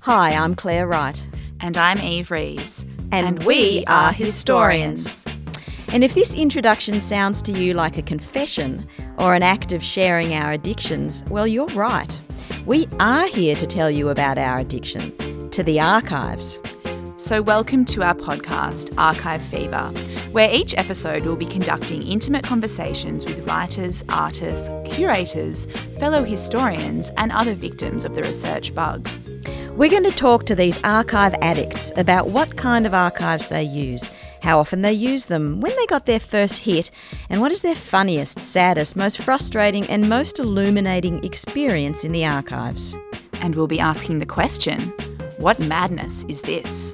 Hi, I'm Claire Wright. And I'm Eve Rees. And we are historians. And if this introduction sounds to you like a confession or an act of sharing our addictions, well, you're right. We are here to tell you about our addiction to the archives. So welcome to our podcast, Archive Fever, where each episode will be conducting intimate conversations with writers, artists, curators, fellow historians and other victims of the research bug. We're going to talk to these archive addicts about what kind of archives they use, how often they use them, when they got their first hit, and what is their funniest, saddest, most frustrating and most illuminating experience in the archives. And we'll be asking the question, what madness is this?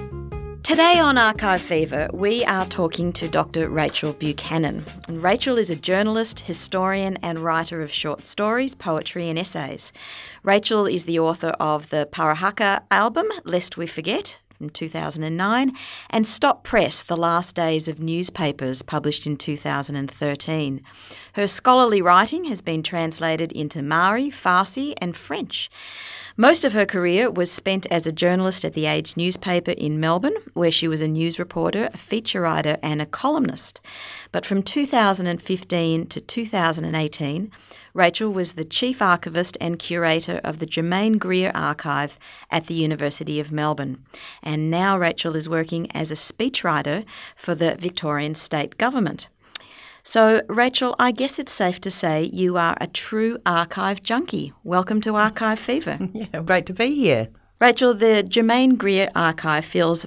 Today on Archive Fever, we are talking to Dr. Rachel Buchanan. And Rachel is a journalist, historian and writer of short stories, poetry and essays. Rachel is the author of the Parahaka album, Lest We Forget, from 2009, and Stop Press, The Last Days of Newspapers, published in 2013. Her scholarly writing has been translated into Maori, Farsi and French. Most of her career was spent as a journalist at The Age newspaper in Melbourne, where she was a news reporter, a feature writer and a columnist. But from 2015 to 2018, Rachel was the chief archivist and curator of the Germaine Greer Archive at the University of Melbourne. And now Rachel is working as a speechwriter for the Victorian State Government. So, Rachel, I guess it's safe to say you are a true archive junkie. Welcome to Archive Fever. Yeah, great to be here. Rachel, the Germaine Greer Archive fills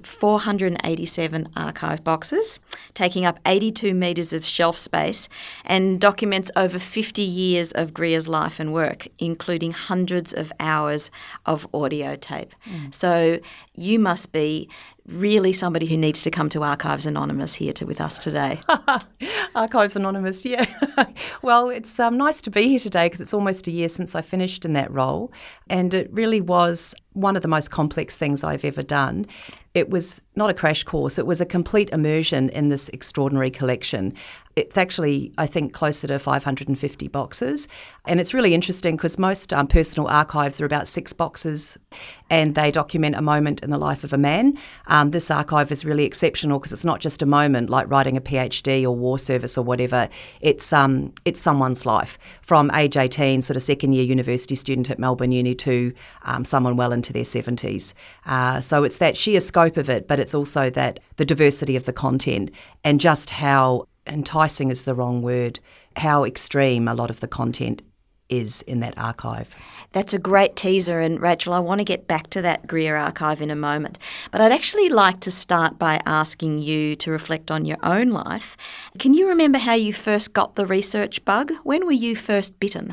487 archive boxes, taking up 82 metres of shelf space and documents over 50 years of Greer's life and work, including hundreds of hours of audio tape. So you must be really somebody who needs to come to Archives Anonymous here with us today. Archives Anonymous, yeah. Well, it's nice to be here today because it's almost a year since I finished in that role, and it really was one of the most complex things I've ever done. It was not a crash course, it was a complete immersion in this extraordinary collection. It's actually, I think, closer to 550 boxes. And it's really interesting because most personal archives are about 6 boxes and they document a moment in the life of a man. This archive is really exceptional because it's not just a moment like writing a PhD or war service or whatever. It's someone's life from age 18, sort of second year university student at Melbourne Uni to someone well into their 70s. So it's that sheer scope of it, but it's also that the diversity of the content and just how enticing is the wrong word, how extreme a lot of the content is in that archive. That's a great teaser, and Rachel, I want to get back to that Greer archive in a moment. But I'd actually like to start by asking you to reflect on your own life. Can you remember how you first got the research bug? When were you first bitten?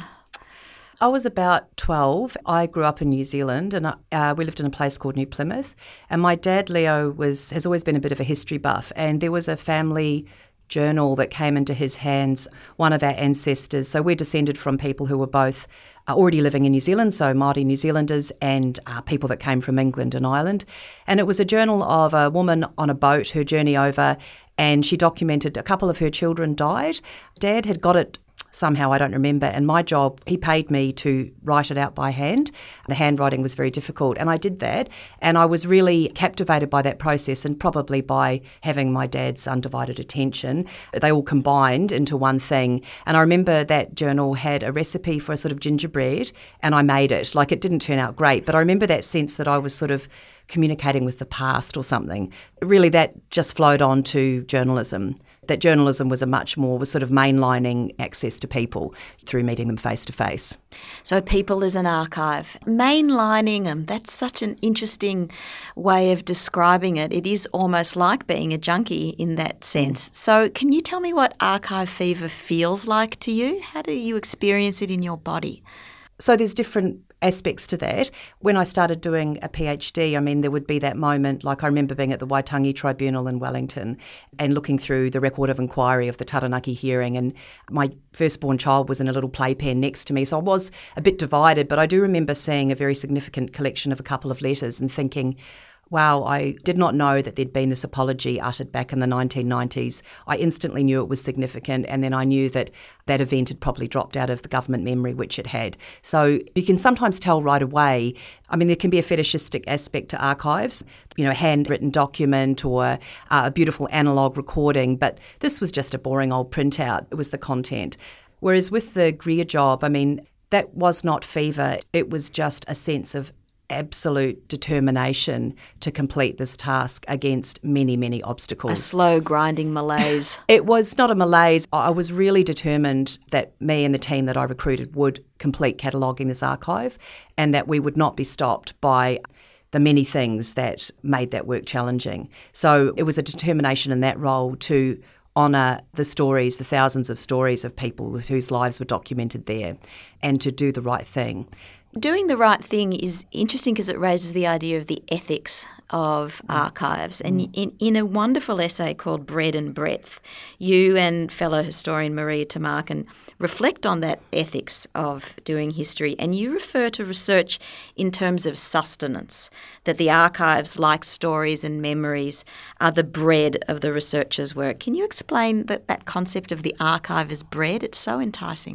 I was about 12. I grew up in New Zealand and we lived in a place called New Plymouth. And my dad, Leo, has always been a bit of a history buff, and there was a family journal that came into his hands, one of our ancestors. So we're descended from people who were both already living in New Zealand, so Māori New Zealanders, and people that came from England and Ireland. And it was a journal of a woman on a boat, her journey over, and she documented a couple of her children died. Dad had got it somehow, I don't remember, and my job, he paid me to write it out by hand. The handwriting was very difficult, and I did that, and I was really captivated by that process and probably by having my dad's undivided attention. They all combined into one thing, and I remember that journal had a recipe for a sort of gingerbread, and I made it. Like, it didn't turn out great, but I remember that sense that I was sort of communicating with the past or something. Really, that just flowed on to journalism. That journalism was sort of mainlining access to people through meeting them face to face. So people as an archive. Mainlining them, that's such an interesting way of describing it. It is almost like being a junkie in that sense. So can you tell me what archive fever feels like to you? How do you experience it in your body? So there's different aspects to that. When I started doing a PhD, I mean, there would be that moment, like I remember being at the Waitangi Tribunal in Wellington and looking through the record of inquiry of the Taranaki hearing, and my firstborn child was in a little playpen next to me, so I was a bit divided, but I do remember seeing a very significant collection of a couple of letters and thinking, wow, I did not know that there'd been this apology uttered back in the 1990s. I instantly knew it was significant, and then I knew that that event had probably dropped out of the government memory, which it had. So you can sometimes tell right away. I mean, there can be a fetishistic aspect to archives, a handwritten document or a beautiful analogue recording, but this was just a boring old printout. It was the content. Whereas with the Greer job, I mean, that was not fever. It was just a sense of absolute determination to complete this task against many, many obstacles. A slow grinding malaise. It was not a malaise. I was really determined that me and the team that I recruited would complete cataloguing this archive and that we would not be stopped by the many things that made that work challenging. So it was a determination in that role to honour the stories, the thousands of stories of people whose lives were documented there, and to do the right thing. Doing the right thing is interesting because it raises the idea of the ethics of archives. And in a wonderful essay called Bread and Breadth, you and fellow historian Maria Tamarkin reflect on that ethics of doing history, and you refer to research in terms of sustenance, that the archives, like stories and memories, are the bread of the researcher's work. Can you explain that concept of the archive as bread? It's so enticing.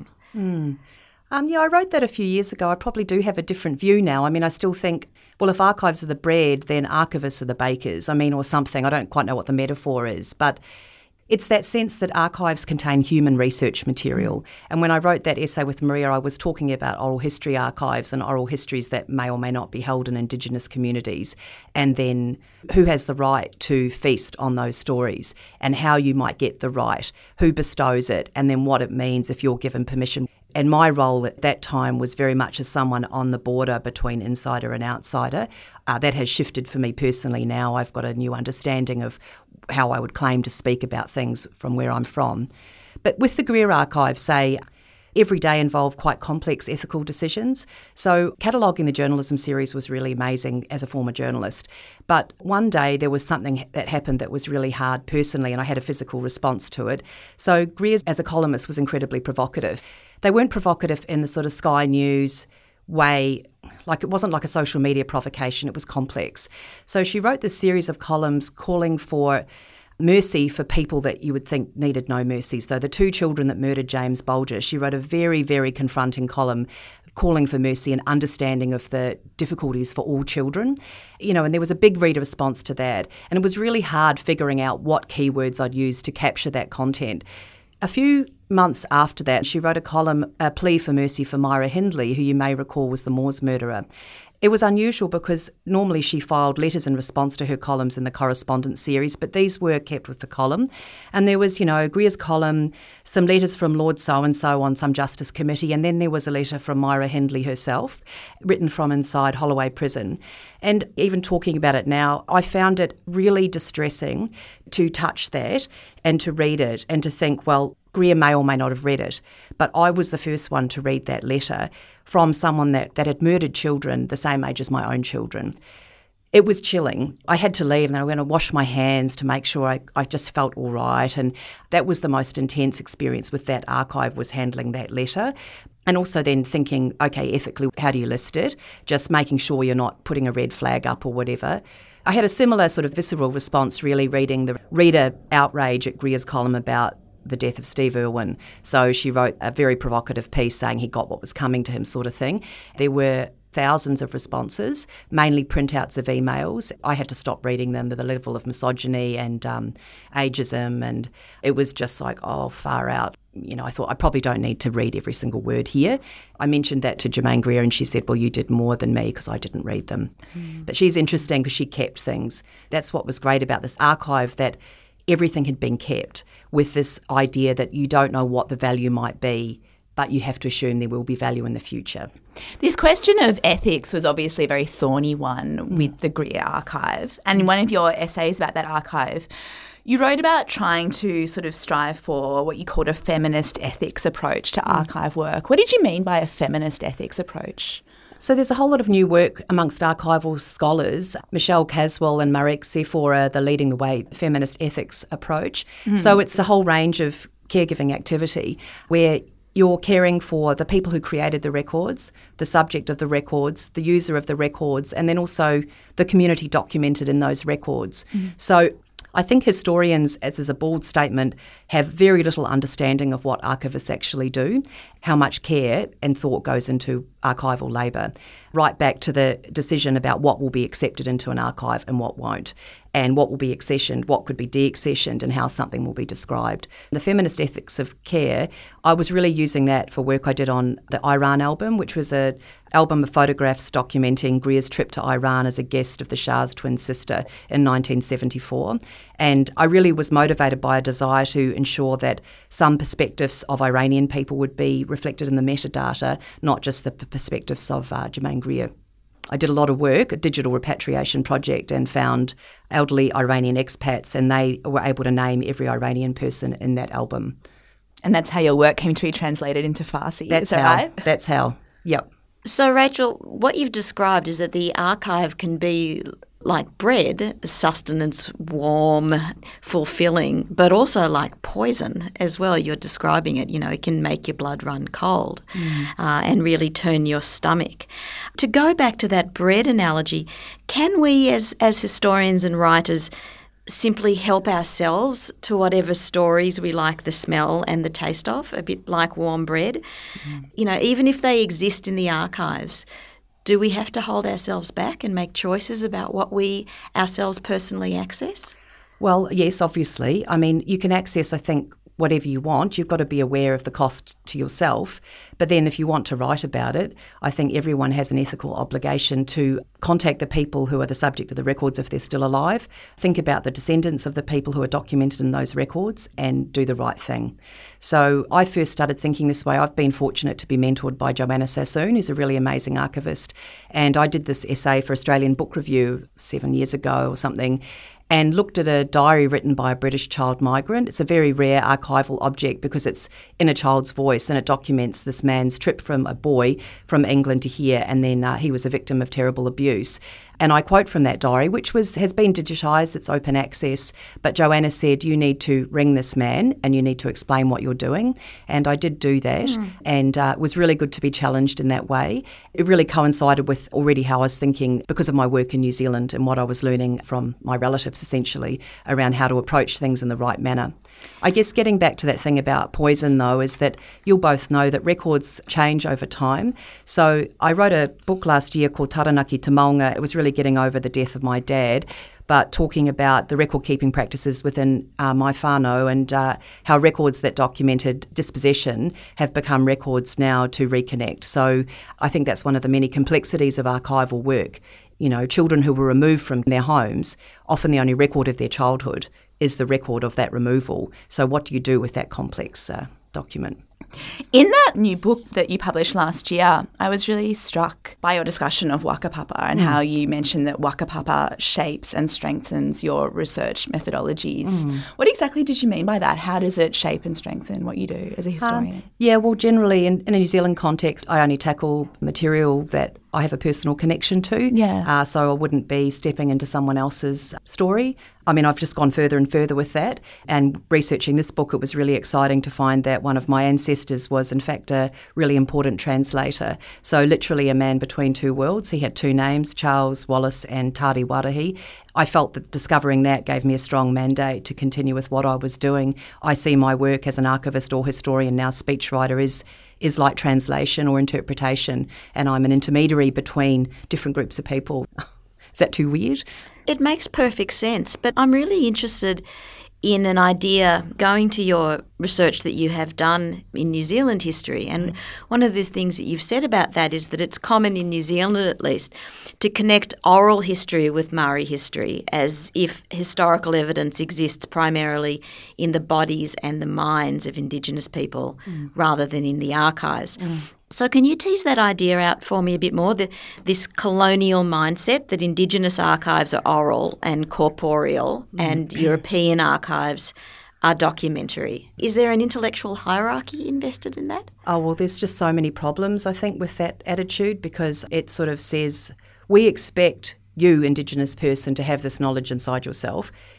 I wrote that a few years ago. I probably do have a different view now. I mean, I still think, well, if archives are the bread, then archivists are the bakers, or something. I don't quite know what the metaphor is, but it's that sense that archives contain human research material. And when I wrote that essay with Maria, I was talking about oral history archives and oral histories that may or may not be held in Indigenous communities, and then who has the right to feast on those stories and how you might get the right, who bestows it, and then what it means if you're given permission. And my role at that time was very much as someone on the border between insider and outsider. That has shifted for me personally now. I've got a new understanding of how I would claim to speak about things from where I'm from. But with the Greer Archive, say, every day involved quite complex ethical decisions. So cataloguing the journalism series was really amazing as a former journalist. But one day there was something that happened that was really hard personally, and I had a physical response to it. So Greer, as a columnist, was incredibly provocative. They weren't provocative in the sort of Sky News way, like it wasn't like a social media provocation, it was complex. So she wrote this series of columns calling for mercy for people that you would think needed no mercy. So the two children that murdered James Bulger, she wrote a very, very confronting column calling for mercy and understanding of the difficulties for all children. And there was a big reader response to that. And it was really hard figuring out what keywords I'd use to capture that content. A few months after that, she wrote a column, a plea for mercy for Myra Hindley, who you may recall was the Moors murderer. It was unusual because normally she filed letters in response to her columns in the correspondence series, but these were kept with the column. And there was, Greer's column, some letters from Lord so-and-so on some justice committee, and then there was a letter from Myra Hindley herself, written from inside Holloway Prison. And even talking about it now, I found it really distressing to touch that and to read it and to think, well, Greer may or may not have read it, but I was the first one to read that letter from someone that had murdered children the same age as my own children. It was chilling. I had to leave and then I went to wash my hands to make sure I just felt all right. And that was the most intense experience with that archive, was handling that letter. And also then thinking, okay, ethically, how do you list it? Just making sure you're not putting a red flag up or whatever. I had a similar sort of visceral response really reading the reader outrage at Greer's column about the death of Steve Irwin. So she wrote a very provocative piece saying he got what was coming to him, sort of thing. There were thousands of responses, mainly printouts of emails. I had to stop reading them to the level of misogyny and ageism, and it was just like, oh, far out. I thought I probably don't need to read every single word here. I mentioned that to Germaine Greer and she said, well, you did more than me because I didn't read them. But she's interesting because she kept things. That's what was great about this archive, that everything had been kept with this idea that you don't know what the value might be, but you have to assume there will be value in the future. This question of ethics was obviously a very thorny one with the Greer Archive. And in one of your essays about that archive, you wrote about trying to sort of strive for what you called a feminist ethics approach to archive work. What did you mean by a feminist ethics approach? So there's a whole lot of new work amongst archival scholars. Michelle Caswell and Marek Sefor are the leading the way feminist ethics approach. So it's a whole range of caregiving activity where you're caring for the people who created the records, the subject of the records, the user of the records, and then also the community documented in those records. So I think historians, as is a bald statement, have very little understanding of what archivists actually do, how much care and thought goes into archival labour, right back to the decision about what will be accepted into an archive and what won't, and what will be accessioned, what could be de-accessioned, and how something will be described. The feminist ethics of care, I was really using that for work I did on the Iran album, which was an album of photographs documenting Greer's trip to Iran as a guest of the Shah's twin sister in 1974. And I really was motivated by a desire to ensure that some perspectives of Iranian people would be reflected in the metadata, not just the perspectives of Germaine Greer. I did a lot of work, a digital repatriation project, and found elderly Iranian expats, and they were able to name every Iranian person in that album. And that's how your work came to be translated into Farsi, That's is that how, right? That's how, yep. So, Rachel, what you've described is that the archive can be like bread, sustenance, warm, fulfilling, but also like poison as well. You're describing it, it can make your blood run cold and really turn your stomach. To go back to that bread analogy, can we as historians and writers simply help ourselves to whatever stories we like the smell and the taste of, a bit like warm bread? Even if they exist in the archives, do we have to hold ourselves back and make choices about what we ourselves personally access? Well, yes, obviously. I mean, you can access, I think, whatever you want. You've got to be aware of the cost to yourself. But then if you want to write about it, I think everyone has an ethical obligation to contact the people who are the subject of the records if they're still alive, think about the descendants of the people who are documented in those records, and do the right thing. So I first started thinking this way. I've been fortunate to be mentored by Joanna Sassoon, who's a really amazing archivist. And I did this essay for Australian Book Review 7 years ago or something, and looked at a diary written by a British child migrant. It's a very rare archival object because it's in a child's voice, and it documents this man's trip from a boy from England to here, and then he was a victim of terrible abuse. And I quote from that diary, which has been digitised, it's open access, but Joanna said, you need to ring this man and you need to explain what you're doing. And I did do that, and it was really good to be challenged in that way. It really coincided with already how I was thinking because of my work in New Zealand and what I was learning from my relatives, essentially, around how to approach things in the right manner. I guess getting back to that thing about poison, though, is that you'll both know that records change over time. So I wrote a book last year called Taranaki Te Maunga. It was really getting over the death of my dad, but talking about the record-keeping practices within my whānau and how records that documented dispossession have become records now to reconnect. So I think that's one of the many complexities of archival work. Children who were removed from their homes, often the only record of their childhood is the record of that removal. So what do you do with that complex document? In that new book that you published last year, I was really struck by your discussion of Whakapapa and how you mentioned that Whakapapa shapes and strengthens your research methodologies. What exactly did you mean by that? How does it shape and strengthen what you do as a historian? Well, generally in a New Zealand context, I only tackle material that I have a personal connection to. So I wouldn't be stepping into someone else's story. I mean, I've just gone further and further with that. And researching this book, it was really exciting to find that one of my ancestors was, in fact, a really important translator. So literally a man between two worlds. He had two names, Charles Wallace and Tari Warahi. I felt that discovering that gave me a strong mandate to continue with what I was doing. I see my work as an archivist or historian, now speechwriter, is like translation or interpretation, and I'm an intermediary between different groups of people. Is that too weird? It makes perfect sense, but I'm really interested in an idea going to your research that you have done in New Zealand history. And one of the things that you've said about that is that it's common in New Zealand, at least, to connect oral history with Maori history as if historical evidence exists primarily in the bodies and the minds of Indigenous people rather than in the archives. So can you tease that idea out for me a bit more, this colonial mindset that Indigenous archives are oral and corporeal and European archives are documentary? Is there an intellectual hierarchy invested in that? Oh, well, there's just so many problems, I think, with that attitude, because it sort of says we expect you, Indigenous person, to have this knowledge inside yourself.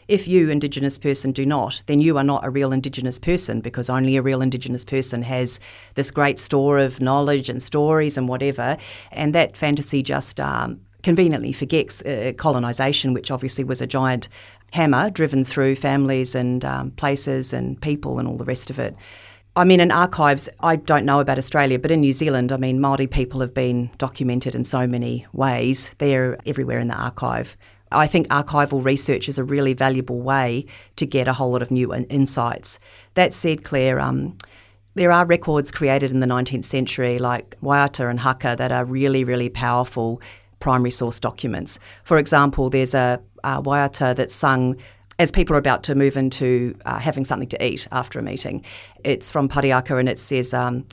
If you, Indigenous person, do not, then you are not a real Indigenous person, because only a real Indigenous person has this great store of knowledge and stories and whatever. And that fantasy just conveniently forgets colonisation, which obviously was a giant hammer driven through families and places and people and all the rest of it. I mean, in archives, I don't know about Australia, but in New Zealand, I mean, Māori people have been documented in so many ways. They're everywhere in the archive. I think archival research is a really valuable way to get a whole lot of new insights. That said, Claire, there are records created in the 19th century like Waiata and Haka that are really, really powerful primary source documents. For example, there's a Waiata that's sung as people are about to move into having something to eat after a meeting. It's from Pariaka and it says,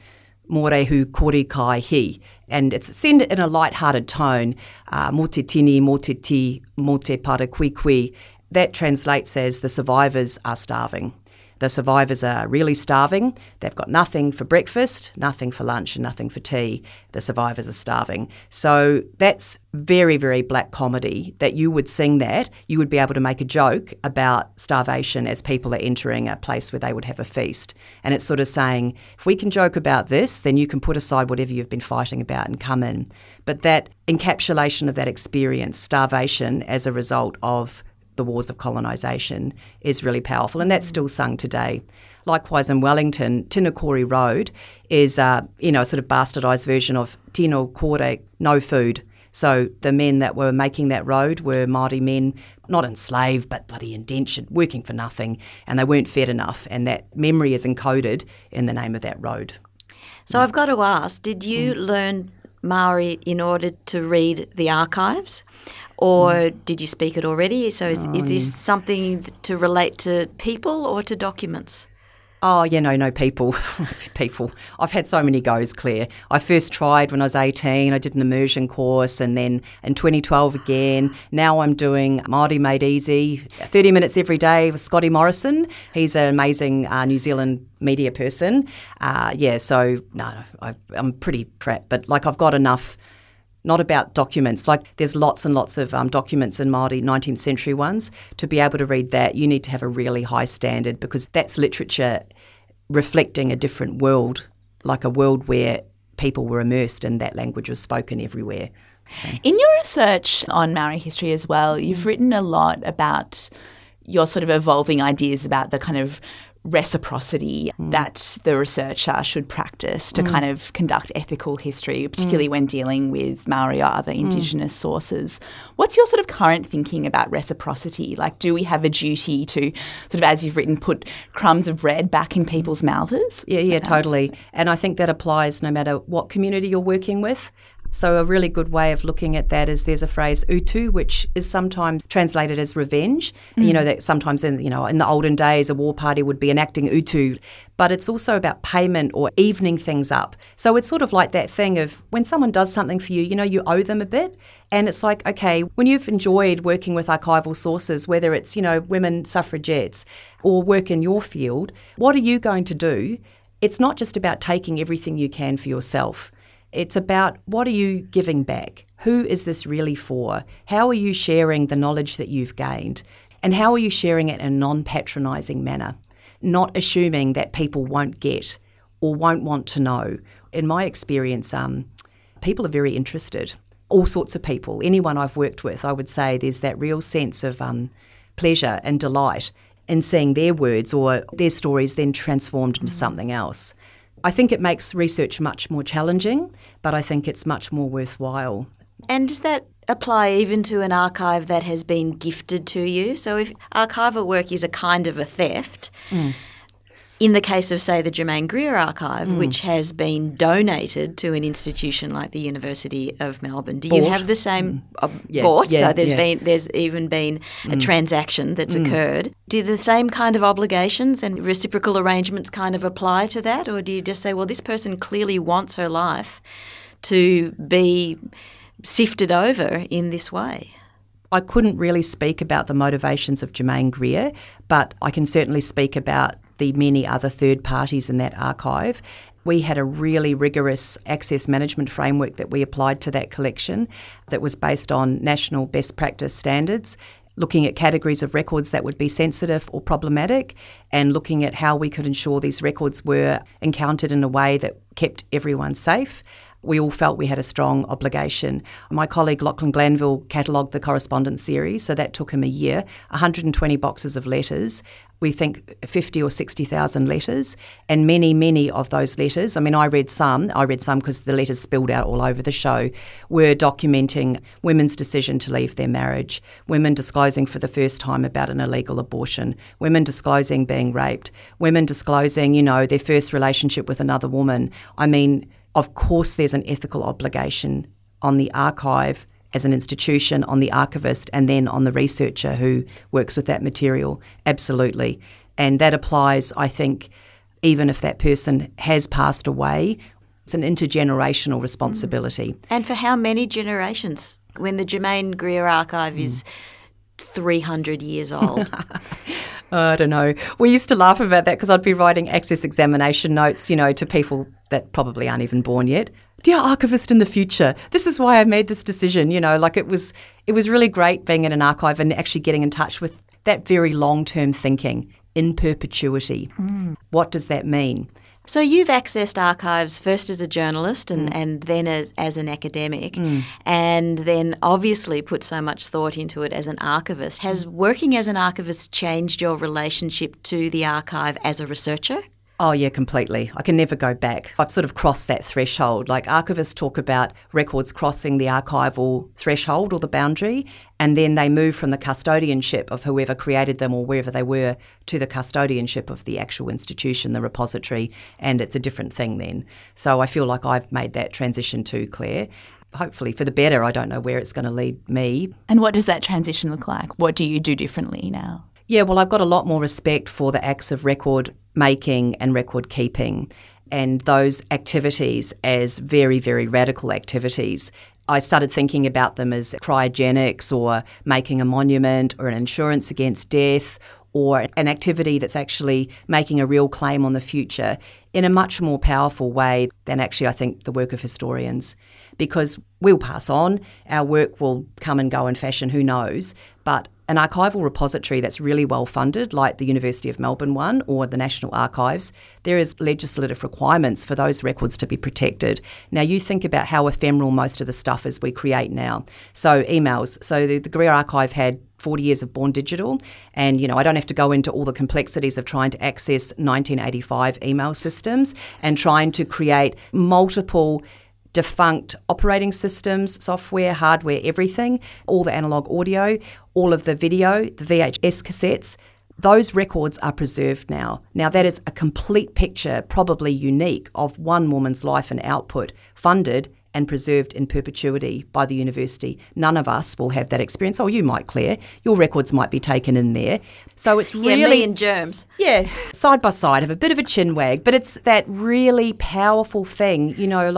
Morehu kore kai hi, and it's said in a light-hearted tone, mo te tini, mo te ti, mo te para kui kui. That translates as the survivors are starving. The survivors are really starving. They've got nothing for breakfast, nothing for lunch and nothing for tea. The survivors are starving. So that's very, very black comedy that you would sing that. You would be able to make a joke about starvation as people are entering a place where they would have a feast. And it's sort of saying, if we can joke about this, then you can put aside whatever you've been fighting about and come in. But that encapsulation of that experience, starvation as a result of the wars of colonisation, is really powerful, and that's still sung today. Likewise, in Wellington, Tinakori Road is a sort of bastardised version of Tino Kore, no food. So the men that were making that road were Māori men, not enslaved, but bloody indentured, working for nothing, and they weren't fed enough, and that memory is encoded in the name of that road. So I've got to ask, did you learn Maori in order to read the archives? Or did you speak it already? So is this something to relate to people or to documents? Oh, yeah, no, people. People. I've had so many goes, Claire. I first tried when I was 18. I did an immersion course, and then in 2012 again. Now I'm doing Māori Made Easy, 30 minutes every day with Scotty Morrison. He's an amazing New Zealand media person. So I'm pretty crap. But, I've got enough. Not about documents. There's lots and lots of documents in Māori 19th century ones. To be able to read that, you need to have a really high standard, because that's literature reflecting a different world, like a world where people were immersed and that language was spoken everywhere. In your research on Maori history as well, you've written a lot about your sort of evolving ideas about the kind of reciprocity that the researcher should practice to kind of conduct ethical history, particularly when dealing with Maori or other Indigenous sources. What's your sort of current thinking about reciprocity? Do we have a duty to sort of, as you've written, put crumbs of bread back in people's mouths? Yeah, totally. And I think that applies no matter what community you're working with. So a really good way of looking at that is there's a phrase utu, which is sometimes translated as revenge. That sometimes in the olden days a war party would be enacting utu, but it's also about payment or evening things up. So it's sort of like that thing of when someone does something for you, you owe them a bit. And it's like, okay, when you've enjoyed working with archival sources, whether it's, women suffragettes or work in your field, what are you going to do? It's not just about taking everything you can for yourself. It's about what are you giving back? Who is this really for? How are you sharing the knowledge that you've gained? And how are you sharing it in a non-patronising manner? Not assuming that people won't get or won't want to know. In my experience, people are very interested. All sorts of people. Anyone I've worked with, I would say there's that real sense of pleasure and delight in seeing their words or their stories then transformed into something else. I think it makes research much more challenging, but I think it's much more worthwhile. And does that apply even to an archive that has been gifted to you? So if archival work is a kind of a theft, in the case of, say, the Germaine Greer Archive, which has been donated to an institution like the University of Melbourne, do you have the same bought? So there's even been a transaction that's occurred. Do the same kind of obligations and reciprocal arrangements kind of apply to that, or do you just say, well, this person clearly wants her life to be sifted over in this way? I couldn't really speak about the motivations of Germaine Greer, but I can certainly speak about the many other third parties in that archive. We had a really rigorous access management framework that we applied to that collection that was based on national best practice standards. looking at categories of records that would be sensitive or problematic, and looking at how we could ensure these records were encountered in a way that kept everyone safe. We all felt we had a strong obligation. My colleague Lachlan Glanville catalogued the correspondence series, so that took him a year, 120 boxes of letters. We think 50 or 60,000 letters, and many, many of those letters, I read some because the letters spilled out all over the show, were documenting women's decision to leave their marriage, women disclosing for the first time about an illegal abortion, women disclosing being raped, women disclosing, their first relationship with another woman. Of course, there's an ethical obligation on the archive as an institution, on the archivist, and then on the researcher who works with that material. Absolutely. And that applies, I think, even if that person has passed away. It's an intergenerational responsibility. And for how many generations? When the Germaine Greer archive is 300 years old. I don't know. We used to laugh about that because I'd be writing access examination notes, to people that probably aren't even born yet. Dear archivist in the future, this is why I made this decision. It was really great being in an archive and actually getting in touch with that very long-term thinking, in perpetuity. What does that mean? So you've accessed archives first as a journalist and then as an academic, and then obviously put so much thought into it as an archivist. Has working as an archivist changed your relationship to the archive as a researcher? Oh, yeah, completely. I can never go back. I've sort of crossed that threshold. Like archivists talk about records crossing the archival threshold or the boundary, and then they move from the custodianship of whoever created them or wherever they were to the custodianship of the actual institution, the repository, and it's a different thing then. So I feel like I've made that transition too, Claire. Hopefully for the better. I don't know where it's going to lead me. And what does that transition look like? What do you do differently now? Yeah, well, I've got a lot more respect for the acts of record making and record keeping and those activities as very, very radical activities. I started thinking about them as cryogenics or making a monument or an insurance against death or an activity that's actually making a real claim on the future in a much more powerful way than actually I think the work of historians. Because we'll pass on, our work will come and go in fashion, who knows, but an archival repository that's really well funded, like the University of Melbourne one or the National Archives, there is legislative requirements for those records to be protected. Now, you think about how ephemeral most of the stuff is we create now. So emails. So the Greer Archive had 40 years of Born Digital, and I don't have to go into all the complexities of trying to access 1985 email systems and trying to create multiple defunct operating systems, software, hardware, everything, all the analogue audio, all of the video, the VHS cassettes. Those records are preserved now. Now, that is a complete picture, probably unique, of one woman's life and output, funded and preserved in perpetuity by the university. None of us will have that experience. Oh, you might, Claire. Your records might be taken in there. So it's really... Yeah, me and germs. Yeah, side by side, have a bit of a chin wag, but it's that really powerful thing,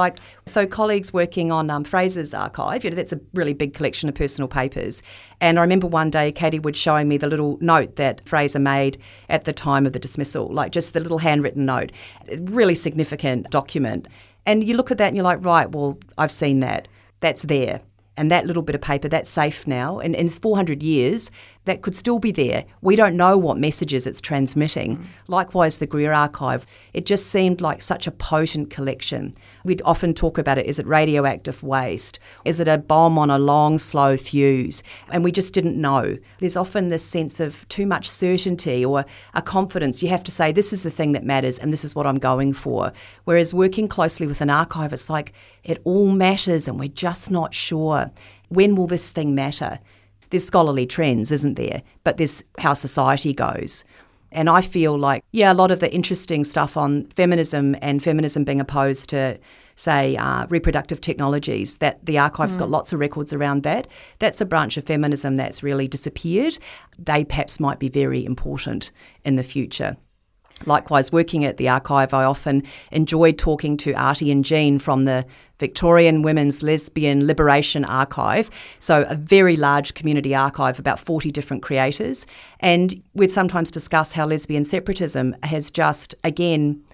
so colleagues working on Fraser's archive, that's a really big collection of personal papers. And I remember one day Katie Wood showing me the little note that Fraser made at the time of the dismissal, like just the little handwritten note, really significant document. And you look at that and you're like, right, well, I've seen that. That's there. And that little bit of paper, that's safe now. And in 400 years, that could still be there. We don't know what messages it's transmitting. Likewise, the Greer Archive, it just seemed like such a potent collection. We'd often talk about it. Is it radioactive waste? Is it a bomb on a long, slow fuse? And we just didn't know. There's often this sense of too much certainty or a confidence. You have to say, this is the thing that matters and this is what I'm going for. Whereas working closely with an archive, it's like it all matters and we're just not sure. When will this thing matter? There's scholarly trends, isn't there? But there's how society goes. And I feel like, a lot of the interesting stuff on feminism and feminism being opposed to, say, reproductive technologies, that the archive's got lots of records around that. That's a branch of feminism that's really disappeared. They perhaps might be very important in the future. Likewise, working at the archive, I often enjoyed talking to Artie and Jean from the Victorian Women's Lesbian Liberation Archive, so a very large community archive, about 40 different creators. And we'd sometimes discuss how lesbian separatism has just, again,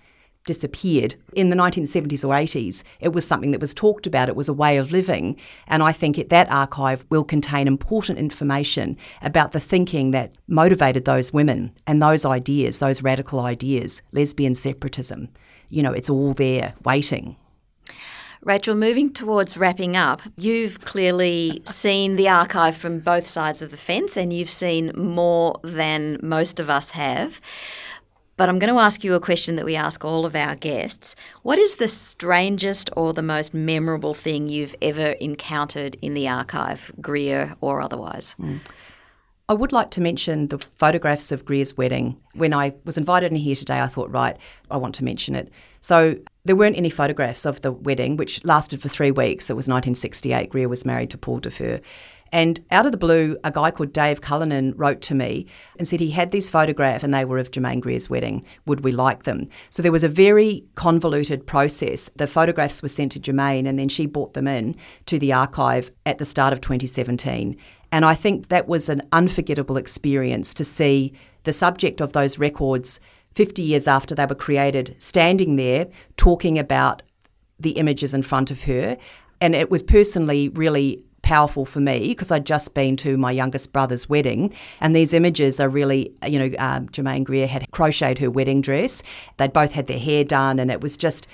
disappeared. In the 1970s or 80s, it was something that was talked about. It was a way of living. And I think that archive will contain important information about the thinking that motivated those women and those ideas, those radical ideas, lesbian separatism. It's all there waiting. Rachel, moving towards wrapping up, you've clearly seen the archive from both sides of the fence, and you've seen more than most of us have. But I'm going to ask you a question that we ask all of our guests. What is the strangest or the most memorable thing you've ever encountered in the archive, Greer or otherwise? I would like to mention the photographs of Greer's wedding. When I was invited in here today, I thought, right, I want to mention it. So there weren't any photographs of the wedding, which lasted for 3 weeks. It was 1968. Greer was married to Paul Defer. And out of the blue, a guy called Dave Cullinan wrote to me and said he had these photographs and they were of Germaine Greer's wedding. Would we like them? So there was a very convoluted process. The photographs were sent to Germaine and then she brought them in to the archive at the start of 2017. And I think that was an unforgettable experience to see the subject of those records 50 years after they were created standing there talking about the images in front of her. And it was personally really powerful for me because I'd just been to my youngest brother's wedding, and these images are really, Germaine Greer had crocheted her wedding dress. They'd both had their hair done, and it was just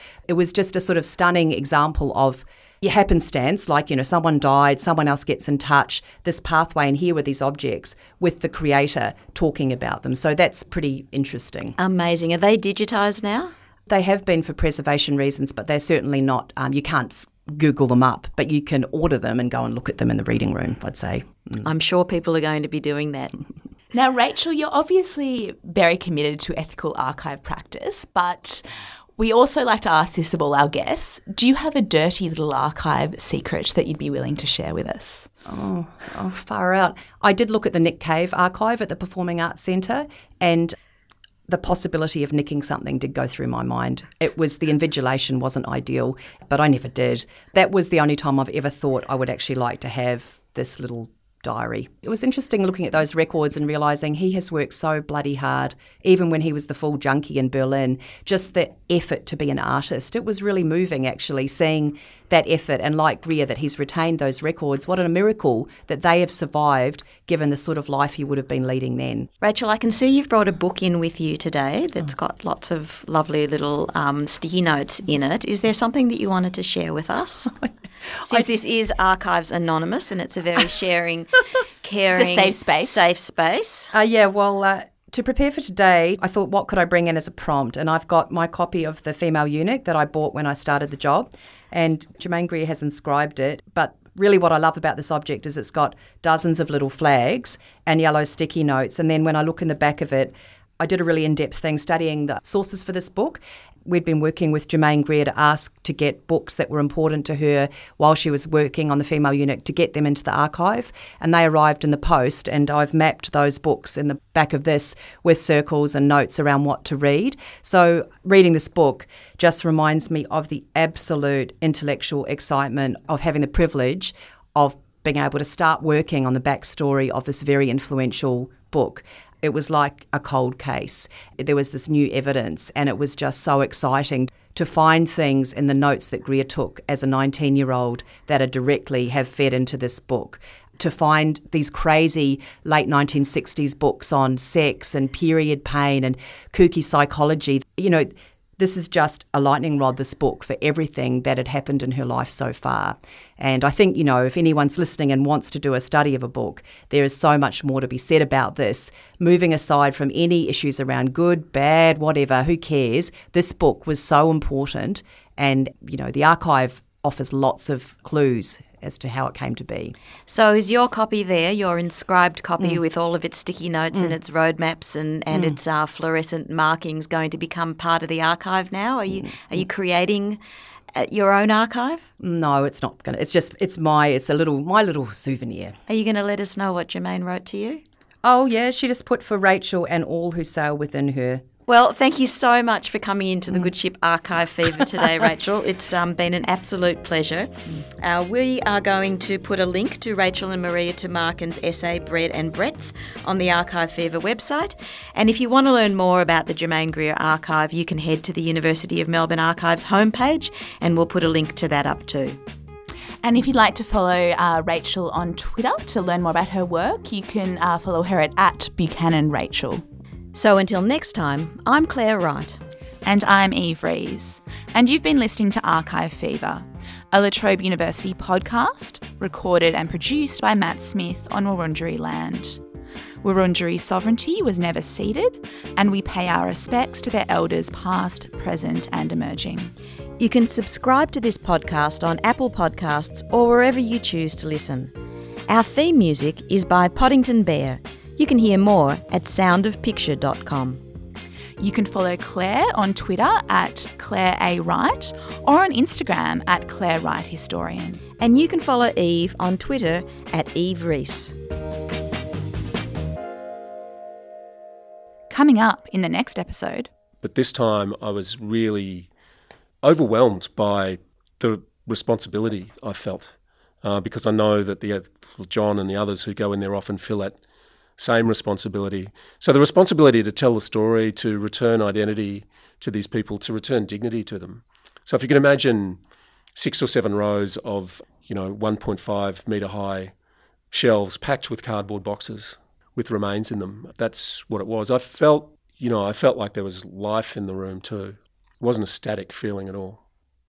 a sort of stunning example of happenstance, like, someone died, someone else gets in touch, this pathway, and here were these objects with the creator talking about them. So that's pretty interesting. Amazing. Are they digitised now? They have been for preservation reasons, but they're certainly not, you can't Google them up, but you can order them and go and look at them in the reading room, I'd say. I'm sure people are going to be doing that. Now, Rachel, you're obviously very committed to ethical archive practice, but we also like to ask this of all our guests. Do you have a dirty little archive secret that you'd be willing to share with us? Oh, far out. I did look at the Nick Cave archive at the Performing Arts Centre, and the possibility of nicking something did go through my mind. The invigilation wasn't ideal, but I never did. That was the only time I've ever thought I would actually like to have this little diary. It was interesting looking at those records and realising he has worked so bloody hard, even when he was the full junkie in Berlin, just the effort to be an artist. It was really moving, actually, seeing that effort, and like Greer, that he's retained those records. What a miracle that they have survived, given the sort of life he would have been leading then. Rachel, I can see you've brought a book in with you today that's got lots of lovely little sticky notes in it. Is there something that you wanted to share with us? Since this is Archives Anonymous and it's a very sharing, caring, it's a safe space. To prepare for today, I thought, what could I bring in as a prompt? And I've got my copy of The Female Eunuch that I bought when I started the job, and Germaine Greer has inscribed it. But really what I love about this object is it's got dozens of little flags and yellow sticky notes. And then when I look in the back of it, I did a really in-depth thing studying the sources for this book. We'd been working with Germaine Greer to ask to get books that were important to her while she was working on The Female Eunuch to get them into the archive, and they arrived in the post, and I've mapped those books in the back of this with circles and notes around what to read. So reading this book just reminds me of the absolute intellectual excitement of having the privilege of being able to start working on the backstory of this very influential book. It was like a cold case. There was this new evidence, and it was just so exciting to find things in the notes that Greer took as a 19-year-old that are directly have fed into this book. To find these crazy late 1960s books on sex and period pain and kooky psychology. This is just a lightning rod, this book, for everything that had happened in her life so far. And I think, if anyone's listening and wants to do a study of a book, there is so much more to be said about this. Moving aside from any issues around good, bad, whatever, who cares? This book was so important, and, the archive offers lots of clues as to how it came to be. So is your copy there, your inscribed copy with all of its sticky notes and its roadmaps and its fluorescent markings, going to become part of the archive now? Are you creating your own archive? No, it's not going to. It's my little souvenir. Are you going to let us know what Germaine wrote to you? Oh yeah, she just put, for Rachel and all who sail within her. Well, thank you so much for coming into the Good Ship Archive Fever today, Rachel. It's been an absolute pleasure. We are going to put a link to Rachel and Maria Tumarkin's essay Bread and Breadth on the Archive Fever website. And if you want to learn more about the Germaine Greer Archive, you can head to the University of Melbourne Archives homepage, and we'll put a link to that up too. And if you'd like to follow Rachel on Twitter to learn more about her work, you can follow her at Buchanan Rachel. So until next time, I'm Claire Wright. And I'm Eve Rees. And you've been listening to Archive Fever, a La Trobe University podcast recorded and produced by Matt Smith on Wurundjeri land. Wurundjeri sovereignty was never ceded, and we pay our respects to their elders past, present and emerging. You can subscribe to this podcast on Apple Podcasts or wherever you choose to listen. Our theme music is by Poddington Bear. You can hear more at soundofpicture.com. You can follow Claire on Twitter at Claire A. Wright or on Instagram at Claire Wright Historian. And you can follow Eve on Twitter at Eve Rees. Coming up in the next episode. But this time I was really overwhelmed by the responsibility I felt because I know that John and the others who go in there often feel that same responsibility. So the responsibility to tell the story, to return identity to these people, to return dignity to them. So if you can imagine 6 or 7 rows of 1.5 metre high shelves packed with cardboard boxes with remains in them, that's what it was. I felt like there was life in the room too. It wasn't a static feeling at all.